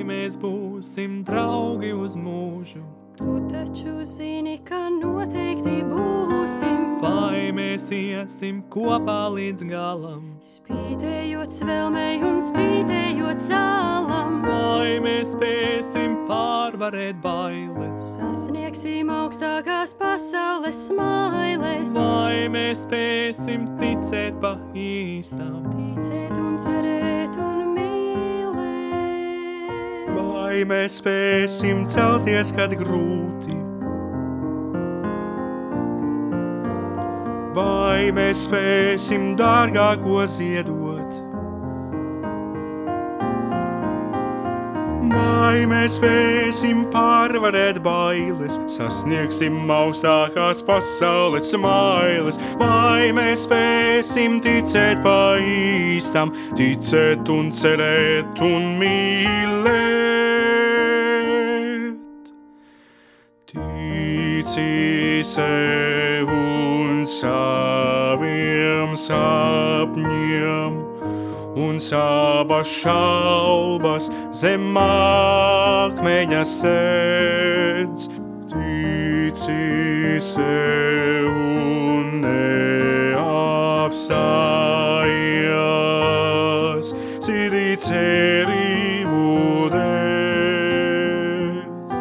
mēs būsim draugi uz mūžu. Tu taču zini, ka noteikti būsim. Vai mēs iesim kopā līdz galam? Spītējot svelmei un spītējot zālam. Vai mēs spēsim pārvarēt bailes? Sasniegsim augstākās pasaules smailes. Vai mēs spēsim ticēt pa īstam? Ticēt un cerēt un mīlēt. Vai mēs spēsim celties, kad grūti? Vai mēs spēsim dārgāko ziedot? Vai mēs spēsim pārvarēt bailes, sasniegsim augstākās pasaules smailes? Vai mēs spēsim ticēt pa īstam, ticēt un cerēt un mīlēt? Tici sev un saviem sapņiem, un savas šaubas zem akmeņa sēdz. Tici sev un neapstājies, sirdī cerību dēļ.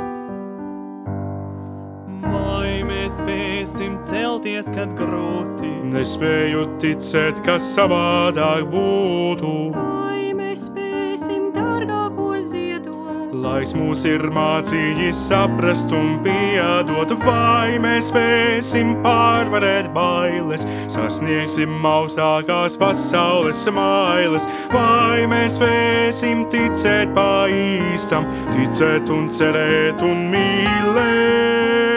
Vai mēs spēsim celties, kad grūti? Nespēju ticēt, kas savādāk būtu. Vai mēs spēsim dārgāko ziedot? Laiks mūs ir mācījis saprast un piedot. Vai mēs spēsim pārvarēt bailes, sasniegsim augstākās pasaules smailes? Vai mēs spēsim ticēt pa īstam, ticēt un cerēt un mīlēt?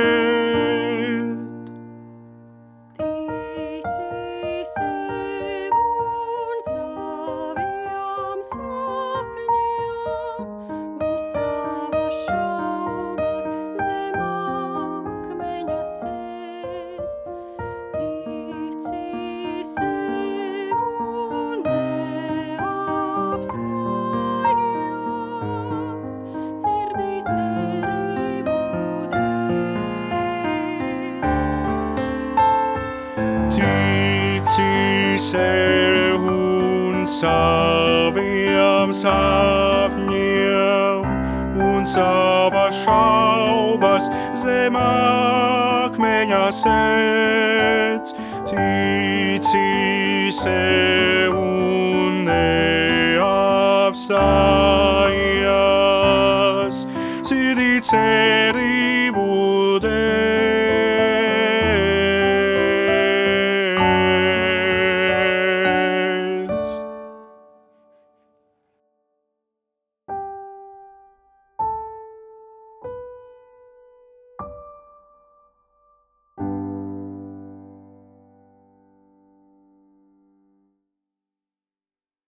Tici sev un saviem sapņiem, un savas šaubas zem akmeņa sēdz. Tici sev